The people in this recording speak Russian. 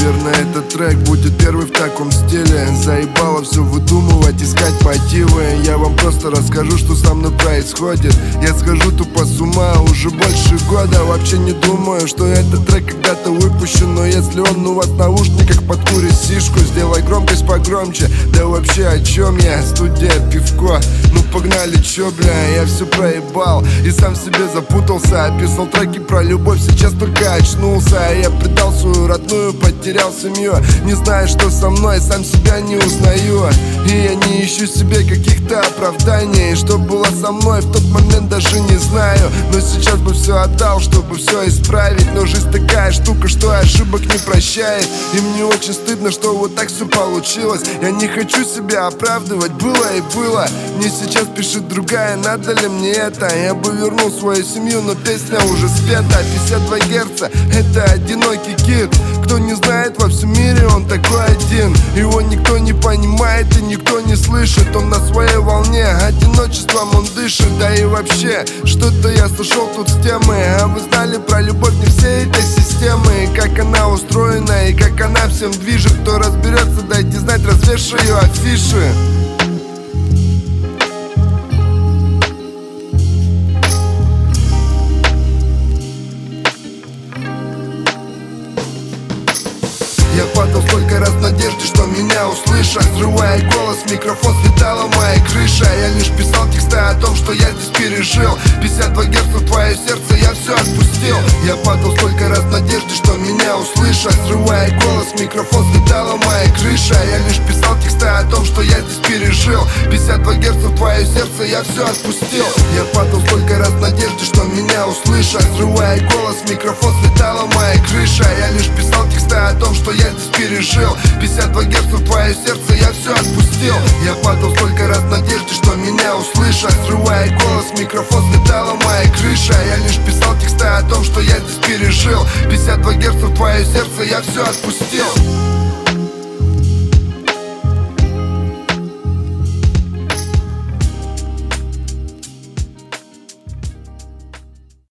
Наверное, этот трек будет первый в таком стиле. Заебало все выдумывать, искать мотивы. Я вам просто расскажу, что со мной происходит. Я схожу тупо с ума уже больше года. Вообще не думаю, что этот трек когда-то выпущу. Но если он у вас в наушниках, подкури сишку. Сделай громкость погромче. Да вообще о чем я? Студия, пивко. Ну погнали, чё, бля, я все проебал и сам в себе запутался. Описал треки про любовь, сейчас только очнулся. Я предал свою родную, потерял семью. Не знаю, что со мной, сам себя не узнаю. И я не ищу себе каких-то оправданий. Что было со мной в тот момент, даже не знаю. Но сейчас бы все отдал, чтобы все исправить. Но жизнь такая штука, что ошибок не прощает. И мне очень стыдно, что вот так все получилось. Я не хочу себя оправдывать, было и было. Мне сейчас пишет другая, надо ли мне это? Я бы вернул свою семью, но песня уже спета. 52 герца, это одинокий кит. Кто не знает, во всем мире он такой один. Его никто не понимает и никто не слышит. Он на своей волне, одиночеством он дышит. Да и вообще, что-то я сошел тут с темы. А вы знали про любовь не всей этой системы? И как она устроена, и как она всем движет. Кто разберется, дайте знать, развешаю афиши. Я падал столько раз в надежде, что меня услышат. Срывая голос, микрофон слетала моя крыша. Я лишь писал тексты о том, что я здесь пережил. 52 герца в твое сердце, я все отпустил. Я падал столько раз в надежде, что меня услышат. Срывая голос, микрофон слетала моя крыша. Я лишь писал тексты о том, что я здесь пережил. 52 герца в твое сердце, я все отпустил. Я падал столько раз в надежде, что меня услышат. Срывая голос, микрофон слетала моя крыша. Я лишь писал тексты о том, что я здесь пережил. 52 герца в твое сердце, я все отпустил. Я падал столько раз в надежде, что меня услышат. Срывая голос, микрофон слетала моя крыша. Я лишь писал тексты о том, что я здесь пережил. 52 герца в твое сердце, я все отпустил.